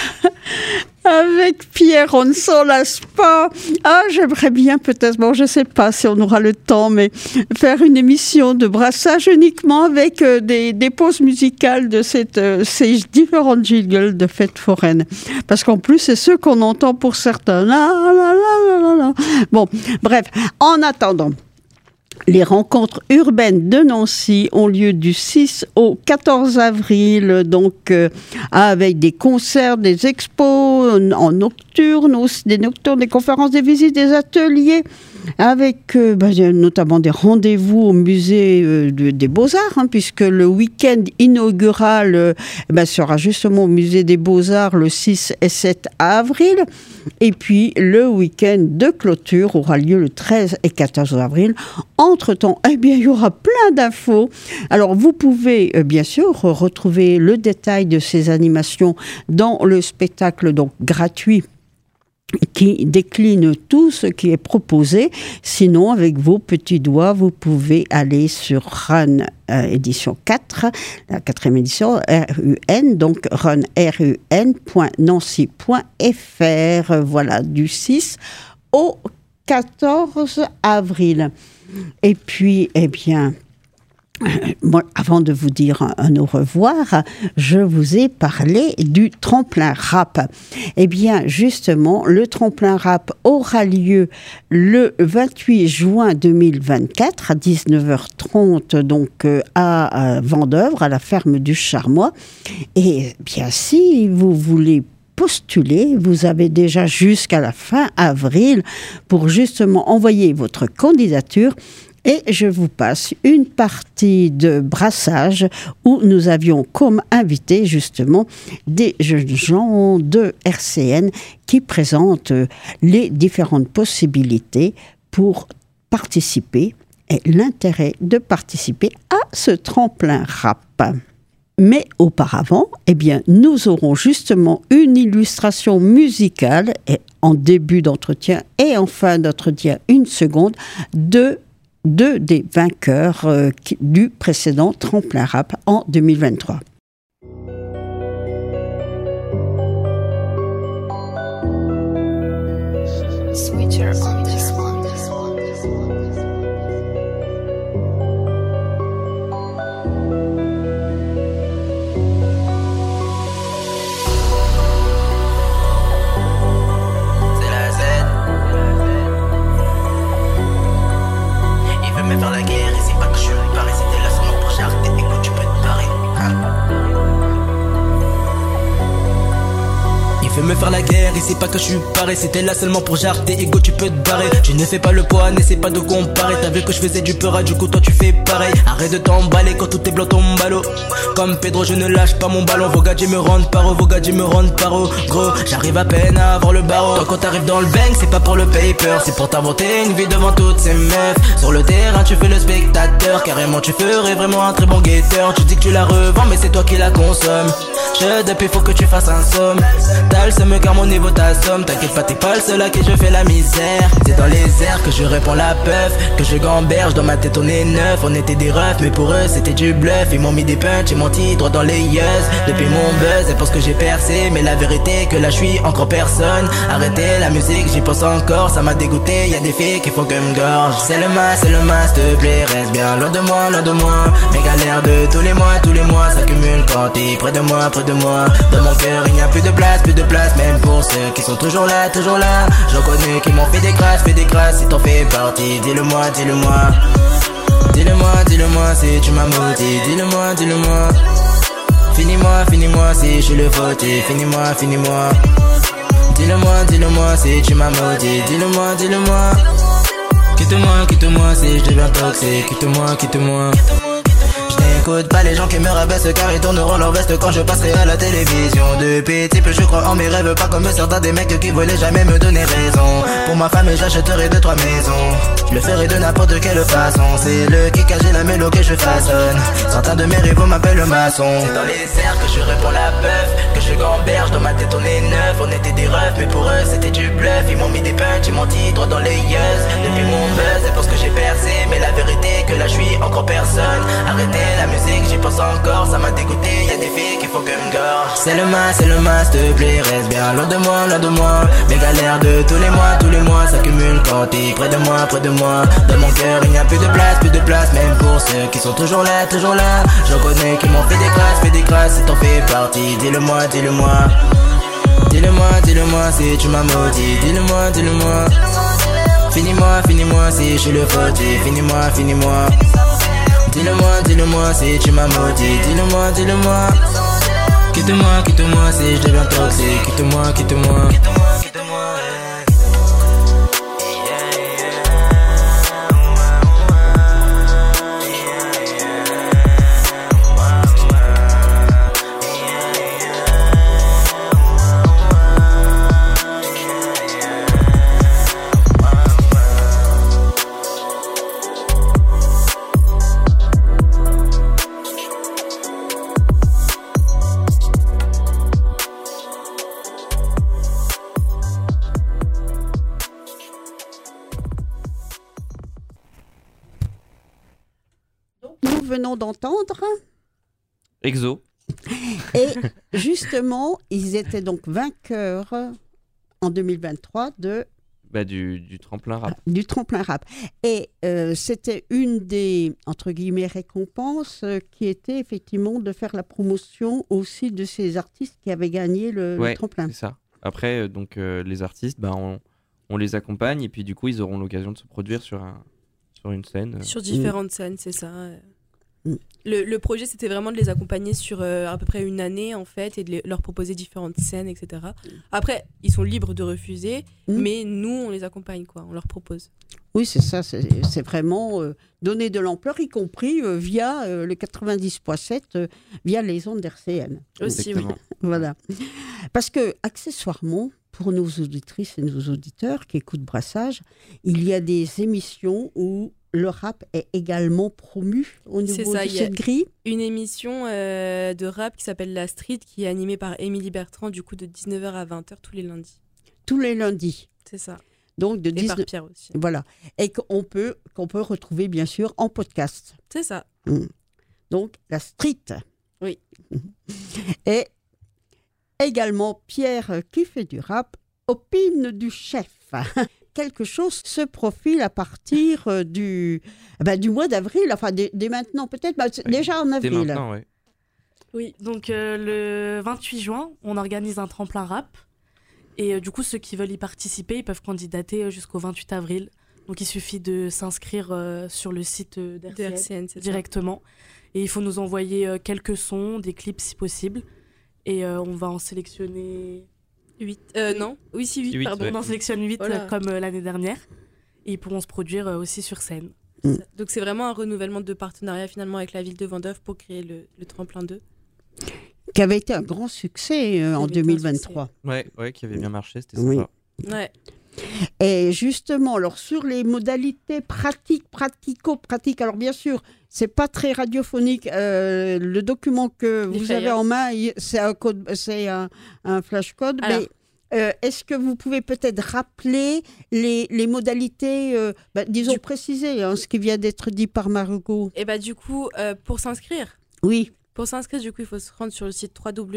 avec Pierre, on ne s'en lasse pas. Ah, j'aimerais bien peut-être, bon, je ne sais pas si on aura le temps, mais faire une émission de brassage uniquement avec des pauses musicales de ces différentes jingles de fêtes foraines. Parce qu'en plus, c'est ceux qu'on entend pour certains. Bon, bref, en attendant. Les rencontres urbaines de Nancy ont lieu du 6 au 14 avril, donc avec des concerts, des expos en nocturne, aussi des nocturnes, des conférences, des visites, des ateliers, avec notamment des rendez-vous au musée des Beaux-Arts, puisque le week-end inaugural sera justement au musée des Beaux-Arts le 6 et 7 avril. Et puis, le week-end de clôture aura lieu le 13 et 14 avril. Entre-temps, il y aura plein d'infos. Alors, vous pouvez, bien sûr, retrouver le détail de ces animations dans le spectacle donc gratuit qui décline tout ce qui est proposé. Sinon, avec vos petits doigts, vous pouvez aller sur Run édition 4, la 4e édition, RUN, donc runRUN.nancy.fr, voilà, du 6 au 14 avril. Et puis, moi, avant de vous dire un au revoir, je vous ai parlé du tremplin rap. Eh bien, justement, le tremplin rap aura lieu le 28 juin 2024 à 19h30, donc à Vendeuvre, à la ferme du Charmois. Et bien, si vous voulez postuler, vous avez déjà jusqu'à la fin avril pour justement envoyer votre candidature. Et je vous passe une partie de brassage où nous avions comme invité justement des jeunes gens de RCN qui présentent les différentes possibilités pour participer et l'intérêt de participer à ce tremplin rap. Mais auparavant, nous aurons justement une illustration musicale et en début d'entretien et en fin d'entretien, une seconde, deux des vainqueurs du précédent tremplin rap en 2023. veux me faire la guerre, ici pas que je suis paré. Si t'es là seulement pour jarter, ego tu peux te barrer. Je ne fais pas le poids, n'essaie pas de comparer. T'as vu que je faisais du peur, du coup toi tu fais pareil. Arrête de t'emballer quand tout est blanc tombe à l'eau. Comme Pedro je ne lâche pas mon ballon. Vos gadgets me rendent paro, vos gadgets me rendent paro. Gros, j'arrive à peine à avoir le barreau. Toi quand t'arrives dans le bang, c'est pas pour le paper, c'est pour t'inventer une vie devant toutes ces meufs. Sur le terrain tu fais le spectateur, carrément tu ferais vraiment un très bon guetteur. Tu dis que tu la revends mais c'est toi qui la consommes. Depuis faut que tu fasses un somme. T'as le seum car mon niveau t'assomme. T'inquiète pas t'es pas le seul à qui je fais la misère. C'est dans les airs que je réponds la peuf, que je gamberge, dans ma tête on est neuf. On était des refs mais pour eux c'était du bluff. Ils m'ont mis des punch et menti droit dans les yeux. Depuis mon buzz et pense que j'ai percé, mais la vérité que là je suis encore personne. Arrêtez la musique j'y pense encore, ça m'a dégoûté. Y'a des filles qui font que me gorge. C'est le mas, s'il te plaît reste bien loin de moi, loin de moi. Mes galères de tous les mois s'accumulent quand t'es près de moi, près de moi. Dans mon cœur il n'y a plus de place, même pour ceux qui sont toujours là, toujours là. J'en connais qui m'ont fait des grâces, si t'en fais partie, dis-le-moi, dis-le-moi. Dis-le-moi si tu m'as maudit, dis-le-moi. Finis-moi si je le fauté, finis-moi. Dis-le-moi si tu m'as maudit, dis-le-moi. Quitte-moi si je deviens toxique, quitte-moi. J'écoute pas les gens qui me rabaissent car ils tourneront leur veste quand je passerai à la télévision. Depuis type je crois en mes rêves, pas comme certains des mecs qui voulaient jamais me donner raison. Pour ma femme j'achèterai 2-3 maisons. Je le ferai de n'importe quelle façon. C'est le kick j'ai la mélo que je façonne. Certains de mes rivaux m'appellent le maçon. C'est dans les airs que je réponds la bœuf, que je gamberge, dans ma tête on est neuf. On était des refs mais pour eux c'était du bluff. Ils m'ont mis des punch, ils m'ont dit droit dans les yeux. Depuis mon buzz c'est parce que j'ai percé, mais la vérité que là je suis encore personne. Arrêtez la musique j'y pense encore, ça m'a dégoûté. Y'a des filles qui font que me gorge. C'est le mas, s'il te plaît reste bien loin de moi. Mes galères de tous les mois s'accumulent quand t'es près de moi. Dans mon cœur il n'y a plus de place, même pour ceux qui sont toujours là. J'en connais qui m'ont fait des grâces, si t'en fais partie, dis-le-moi. Dis-le-moi si tu m'as maudit, dis-le-moi. Finis-moi si je le fauté, finis-moi. Dis-le-moi si tu m'as maudit, dis-le-moi. Quitte-moi si je deviens toxique, quitte-moi. Venons d'entendre Exo. Et justement, ils étaient donc vainqueurs en 2023 du tremplin rap. Du tremplin rap. Et c'était une des, entre guillemets, récompenses qui était effectivement de faire la promotion aussi de ces artistes qui avaient gagné le tremplin. C'est ça. Après, donc, les artistes, on les accompagne et puis du coup, ils auront l'occasion de se produire sur une scène. Sur différentes scènes, c'est ça. Le projet, c'était vraiment de les accompagner sur à peu près une année, en fait, et de leur proposer différentes scènes, etc. Après, ils sont libres de refuser, mais nous, on les accompagne, quoi, on leur propose. Oui, c'est ça, c'est vraiment donner de l'ampleur, y compris via le 90.7, via les ondes RCN. Aussi, oui. Voilà. Parce que, accessoirement, pour nos auditrices et nos auditeurs qui écoutent Brassage, il y a des émissions où le rap est également promu au niveau de cette grille. Une émission de rap qui s'appelle La Street, qui est animée par Émilie Bertrand, du coup de 19h à 20h tous les lundis. Tous les lundis. C'est ça. Donc de et par Pierre aussi. Voilà. Et qu'on peut retrouver bien sûr en podcast. C'est ça. Donc La Street. Oui. Et également Pierre qui fait du rap, opine du chef. Quelque chose se profile à partir du mois d'avril, enfin dès maintenant peut-être, déjà en avril. Dès maintenant, oui. Oui, donc le 28 juin, on organise un tremplin rap. Et du coup, ceux qui veulent y participer, ils peuvent candidater jusqu'au 28 avril. Donc il suffit de s'inscrire sur le site d'RCN directement. Et il faut nous envoyer quelques sons, des clips si possible. Et on va en sélectionner 8. Non. Oui, si 8, 8, pardon. ouais. On en sélectionne 8 Voilà. comme l'année dernière. Et ils pourront se produire aussi sur scène. Donc c'est vraiment un renouvellement de partenariat finalement avec la ville de Vendôme pour créer le tremplin 2. Qui avait été un grand succès en 2023. Ouais, qui avait bien marché, c'était Oui. sympa. Ouais. Et justement, alors sur les modalités pratico-pratiques, alors bien sûr, c'est pas très radiophonique. Le document que Les vous flyers. avez en main, c'est un code, c'est un flash code. Alors. Mais est-ce que vous pouvez peut-être rappeler les modalités, disons préciser ce qui vient d'être dit par Margot? Et bah du coup, pour s'inscrire. Oui. Pour s'inscrire, du coup, il faut se rendre sur le site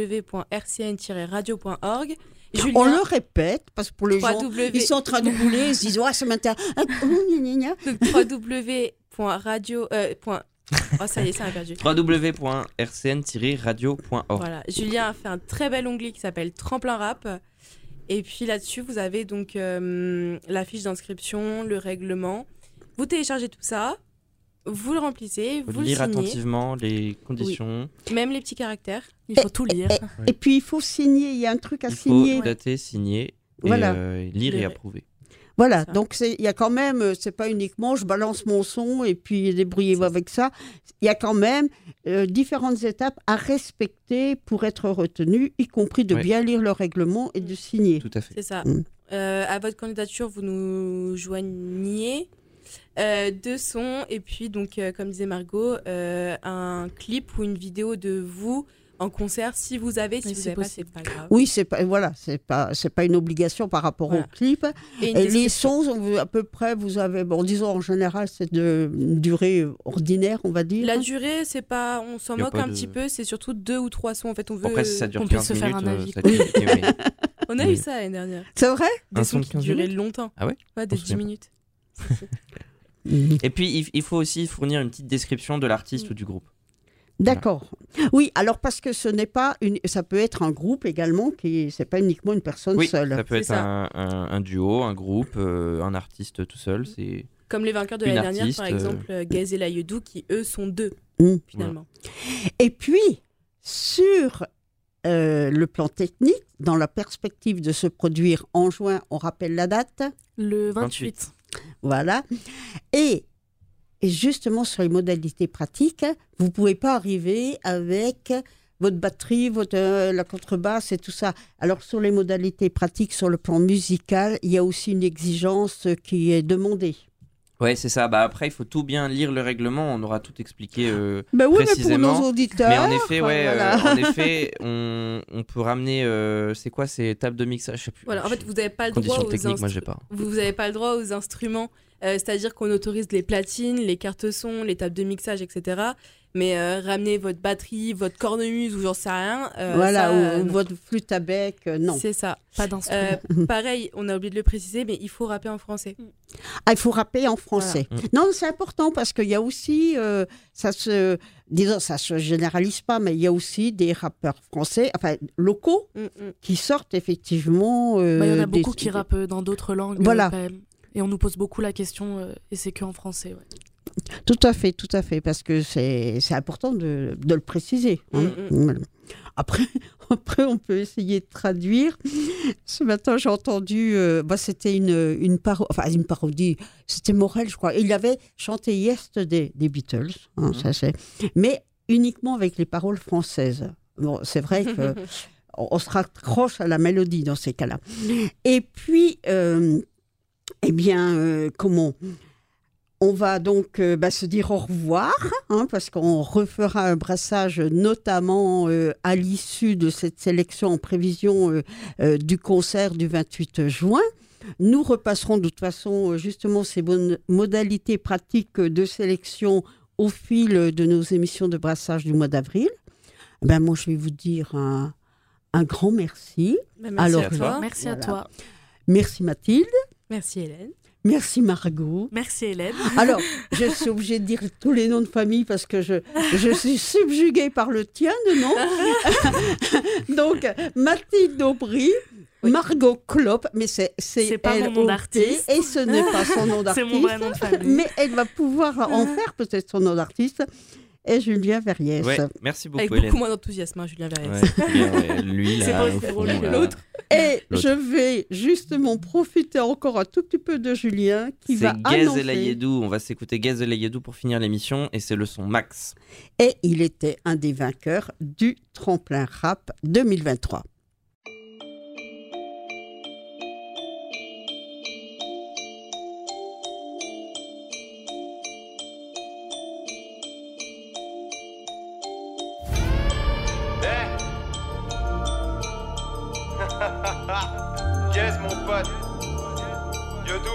www.rcn-radio.org. On le répète, parce que pour les gens, www. ils sont en train de bouler, ils se disent, ça m'intéresse. Donc, www.radio. Oh, ça y est, ça m'a perdu. www.rcn-radio.org. Voilà, Julien a fait un très bel onglet qui s'appelle Tremplin Rap. Et puis là-dessus, vous avez donc la fiche d'inscription, le règlement. Vous téléchargez tout ça, vous le remplissez, vous le Lire signez. attentivement les conditions. Oui. Même les petits caractères. Il faut tout lire. Et puis, il faut signer, il y a un truc à Il signer. faut dater, signer, et Voilà. lire et approuver. Voilà, donc il y a quand même, c'est pas uniquement je balance mon son et puis débrouillez-vous avec ça. Il y a quand même différentes étapes à respecter pour être retenu, y compris de bien lire le règlement et de signer. Tout à fait. C'est ça. À votre candidature, vous nous joignez 2 sons et puis donc comme disait Margot, un clip ou une vidéo de vous en concert si vous avez, si vous n'avez pas, c'est pas grave. Oui, c'est pas une obligation par rapport au clip. Et une Et les description. sons, à peu près, vous avez, disons en général, c'est de durée ordinaire, on va dire. La durée, c'est pas, on s'en Y a moque pas un de- petit peu, c'est surtout 2 ou 3 sons en fait. On veut. Après, si ça dure on peut 15 se faire minutes, un avis. ça quoi. dure- oui. On a eu ça l'année dernière. C'est vrai Des Un sons son de qui 15 duraient minutes longtemps. Ah ouais Ouais, des On se 10 souvient. minutes. Et puis, il faut aussi fournir une petite description de l'artiste ou du groupe. D'accord. Oui, alors parce que ce n'est pas ça peut être un groupe également, c'est pas uniquement une personne Oui, seule. ça peut être un duo, un groupe, un artiste tout seul. C'est Comme les vainqueurs de une l'année dernière, artiste, par exemple, Gaz et Layedou, qui eux sont 2 finalement. Et puis, sur le plan technique, dans la perspective de se produire en juin, on rappelle la date. Le 28. Voilà. Et justement, sur les modalités pratiques, vous ne pouvez pas arriver avec votre batterie, la contrebasse et tout ça. Alors, sur les modalités pratiques, sur le plan musical, il y a aussi une exigence qui est demandée. Ouais, c'est ça. Bah après, il faut tout bien lire le règlement. On aura tout expliqué Bah oui, mais pour précisément. nos auditeurs, Mais en effet, voilà. en effet, on peut ramener. C'est quoi ces tables de mixage? Je sais plus. Voilà, en fait, vous n'avez pas le droit Conditions aux techniques, moi j'ai pas. Vous n'avez pas le droit aux instruments, c'est-à-dire qu'on autorise les platines, les cartes son, les tables de mixage, etc. Mais ramener votre batterie, votre cornemuse ou j'en sais rien. Voilà, ça, ou non. votre flûte à bec, non. C'est ça. Pas d'instrument. Pareil, on a oublié de le préciser, mais il faut rapper en français. Ah, il faut rapper en français. Voilà. Non, c'est important parce qu'il y a aussi, ça se généralise pas, mais il y a aussi des rappeurs français, enfin locaux, qui sortent effectivement. Il y en a beaucoup qui rappent dans d'autres langues. Voilà. Quand même. Et on nous pose beaucoup la question, et c'est que en français. Ouais. Tout à fait, parce que c'est important de le préciser. Hein. Voilà. Après, on peut essayer de traduire. Ce matin, j'ai entendu, c'était une parodie, c'était Morel, je crois. Il avait chanté Yesterday des Beatles, hein, ça c'est, mais uniquement avec les paroles françaises. Bon, c'est vrai que on se raccroche à la mélodie dans ces cas-là. Et puis, comment on va donc se dire au revoir, hein, parce qu'on refera un brassage notamment à l'issue de cette sélection en prévision du concert du 28 juin. Nous repasserons de toute façon justement ces bonnes modalités pratiques de sélection au fil de nos émissions de brassage du mois d'avril. Moi, je vais vous dire un grand merci. Merci à toi. Merci à toi. Merci Mathilde. Merci Hélène. Merci Margot. Merci Hélène. Alors, je suis obligée de dire tous les noms de famille parce que je suis subjuguée par le tien de nom. Donc, Mathilde Aubry, Margot Klopp, mais c'est pas mon nom d'artiste. Et ce n'est pas son nom d'artiste. C'est mon vrai nom de famille. Mais elle va pouvoir en faire peut-être son nom d'artiste. Et Julien Verriès. Ouais, merci beaucoup Avec Hélène. beaucoup moins d'enthousiasme, hein, Julien Verriès. Ouais, lui, là, c'est pas au aussi fond, drôle que là. l'autre. Et je vais justement profiter encore un tout petit peu de Julien qui va C'est Gaz annoncer... El Ayedou, on va s'écouter Gaz El Ayedou pour finir l'émission et c'est le son Max. Et il était un des vainqueurs du Tremplin Rap 2023. Yes, mon pote. Yodou.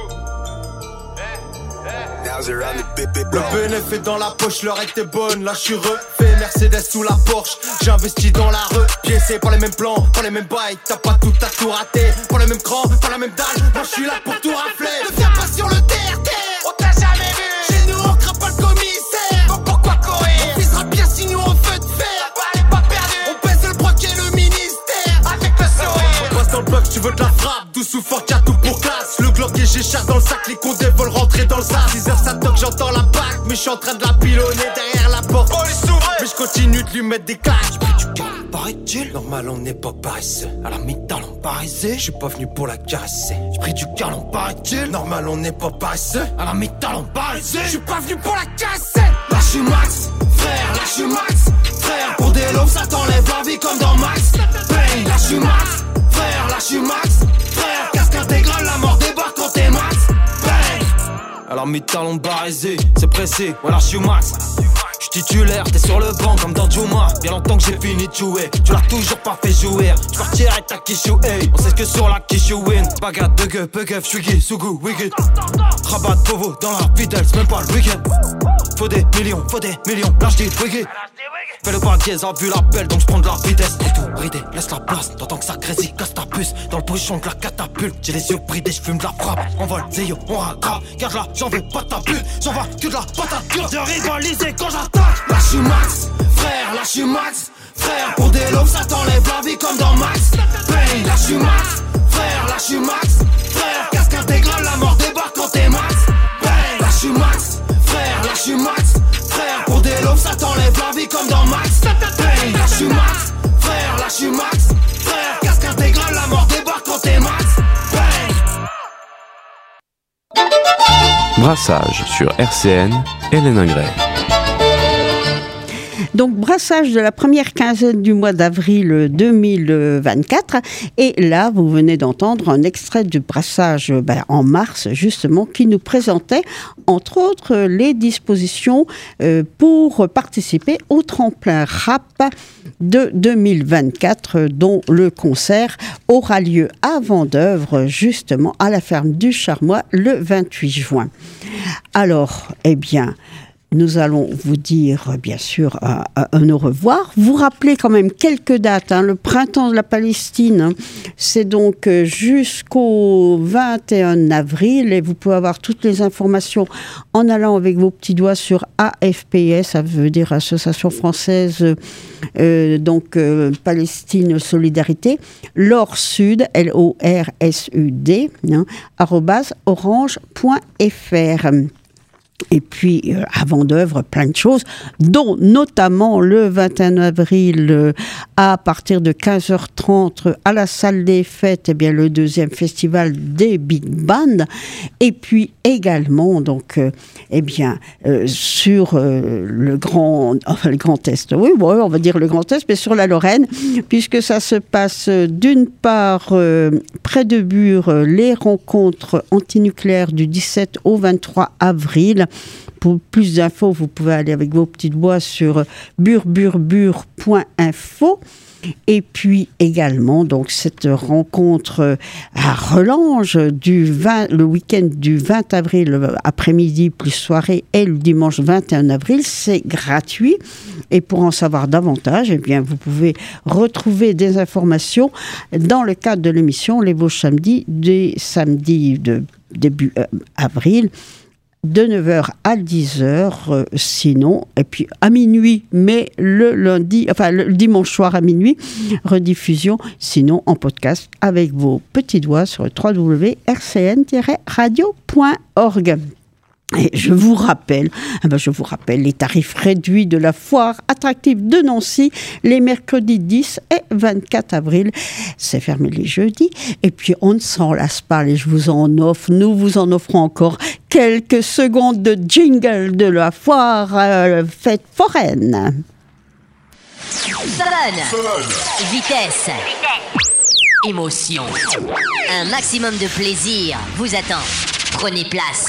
Le bénéfice est dans la poche, l'heure était bonne, là je suis refait, Mercedes sous la Porsche, j'ai investi dans la rue, piécé par les mêmes plans, par les mêmes bails, t'as pas tout raté, pas le même cran, pas la même dalle, moi je suis là pour tout rafler. Ne viens pas sur le TRT, on t'a jamais vu. Chez nous on craint pas le commissaire, donc pourquoi courir? On visera bien si nous on feu de fer, la balle est pas perdue. On pèse le broc et le ministère, avec le sourire. On passe dans le bluff, tu veux de la frappe, douce ou fort, y'a tout pour classe. Le Glock et j'échappe dans le sac, les condés veulent rentrer dans le sac. 6h ça toque, j'entends la bague, mais je suis en train de la pilonner derrière la porte. Mais je continue de lui mettre des claques. J'ai pris du calme, paraît-il. Normal, on n'est pas paresseux. À la mi-talent parisé, je suis pas venu pour la caresser. J'ai pris du calme, paraît-il. Normal, on n'est pas paresseux. À la mi-talent parisé, je suis pas venu pour la casser. Là, je suis Max, frère, là, je suis Max, frère. Pour des lobes, ça t'enlève la vie comme dans Max Payne. Là, je suis Max, frère, là, je suis Max, frère. Casque intégral, la mort débarque quand t'es Max Payne. Alors mi-talon barisé, c'est pressé, voilà je suis Max. J'suis titulaire, t'es sur le banc comme dans Juma. Bien longtemps que j'ai fini de jouer, tu l'as toujours pas fait jouer. Tu partirais ta Kishu, hey, on sait que sur la Kishu win. Bagat, de gueuf, begeuf, Shwiggy, Sougou, Wicked. Rabat, Povo, dans la vitesse, même pas le week-end. Faut des millions, là j'dis Wicked. Fais le pas dièse, a vu l'appel, donc j'prends de la vitesse. Et tout bridé, laisse la place, t'entends que ça grésille, casse ta puce. Dans le pochon de la catapulte, j'ai les yeux bridés, j'fume de la frappe. On vole, Zéyo, on rattrape, garde là, j'en veux pas ta pute. J'en vois que de la patate dure, de rivaliser quand j'attaque. Là j'suis Max, frère, là j'suis Max, frère. Pour des lobes, ça t'enlève la vie comme dans Max Payne. Là j'suis Max, frère, là j'suis Max, frère. Casque intégral, la mort débarque quand t'es Max Payne. Là j'suis Max, frère, là j'suis Max, frère. Pour des lobes, ça t'enlève la vie comme dans Max Payne. Là j'suis Max, frère, là j'suis Max, frère. Casque intégral, la mort débarque quand t'es Max Payne. Brassage sur RCN, Hélène Ingray. Donc, brassage de la première quinzaine du mois d'avril 2024. Et là, vous venez d'entendre un extrait du brassage en mars, justement, qui nous présentait, entre autres, les dispositions pour participer au tremplin rap de 2024, dont le concert aura lieu à Vendeuvre, justement, à la ferme du Charmois, le 28 juin. Alors, eh bien... Nous allons vous dire, bien sûr, un au revoir. Vous rappelez quand même quelques dates. Le printemps de la Palestine, c'est donc jusqu'au 21 avril. Et vous pouvez avoir toutes les informations en allant avec vos petits doigts sur AFPS, ça veut dire Association Française Palestine Solidarité, LORSUD, LORSUD, @orange.fr. Et puis, à Vendeuvre, plein de choses, dont notamment le 21 avril, à partir de 15h30, à la salle des fêtes, eh bien, le deuxième festival des Big Bands. Et puis également, donc, sur le Grand Est. Oui, on va dire le Grand Est, mais sur la Lorraine, puisque ça se passe d'une part près de Bure, les rencontres antinucléaires du 17 au 23 avril. Pour plus d'infos, vous pouvez aller avec vos petites boîtes sur burebure.info. Et puis également, donc, cette rencontre à Relange le week-end du 20 avril, après-midi plus soirée, et le dimanche 21 avril, c'est gratuit. Et pour en savoir davantage, eh bien, vous pouvez retrouver des informations dans le cadre de l'émission Les Beaux Samedis, des samedis de début avril, de 9h à 10h, sinon, et puis à minuit, mais le dimanche soir à minuit, rediffusion, sinon en podcast avec vos petits doigts sur www.rcn-radio.org. Et je vous rappelle les tarifs réduits de la foire attractive de Nancy les mercredis 10 et 24 avril. C'est fermé les jeudis. Et puis on ne s'en lasse pas et nous vous en offrons encore quelques secondes de jingle de la foire fête foraine. Fun. Vitesse. Émotion. Un maximum de plaisir vous attend. Prenez place.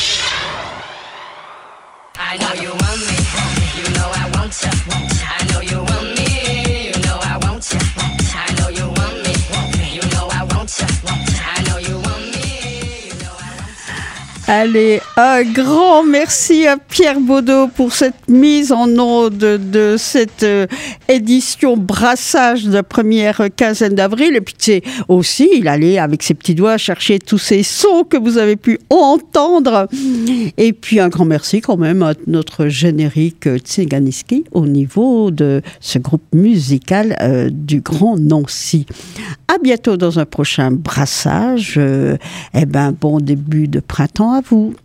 I know you want me, you know I want you. I know you want me, you know I want you. I know you want me, you know I want you. I know you want me, you know I want you. Allez, un grand merci à Pierre Baudot pour cette mise en onde de cette édition brassage de première quinzaine d'avril. Et puis tu sais, aussi, il allait avec ses petits doigts chercher tous ces sons que vous avez pu entendre. Et puis un grand merci quand même à notre générique Tsiganiski au niveau de ce groupe musical du Grand Nancy. À bientôt dans un prochain brassage. Bon début de printemps à vous.